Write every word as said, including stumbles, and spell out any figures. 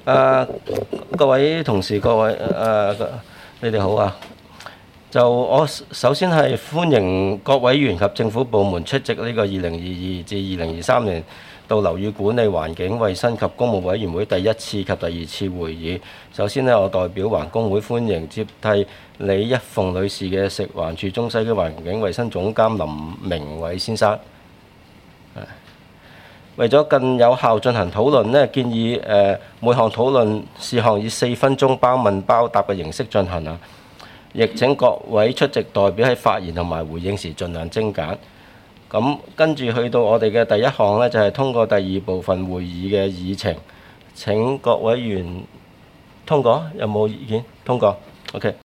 誒，各位同事，各位誒，你哋好啊！就我首先係歡迎各委員及政府部門出席呢個二零二二至二零二三年度樓宇管理環境衛生及工務委員會第一次及第二次會議。首先呢，我代表環工會歡迎接替李一鳳女士嘅食環署中西區環境衛生總監林明偉先生。為咗更有效進行討論呢，建議誒每項討論事項以四分鐘包問包答嘅形式進行啊！亦請各位出席代表喺發言同埋回應時盡量精簡。咁跟住去到我哋嘅第一項呢，就係通過第二部分會議嘅議程。請各委員通過，有冇意見？通過。OK。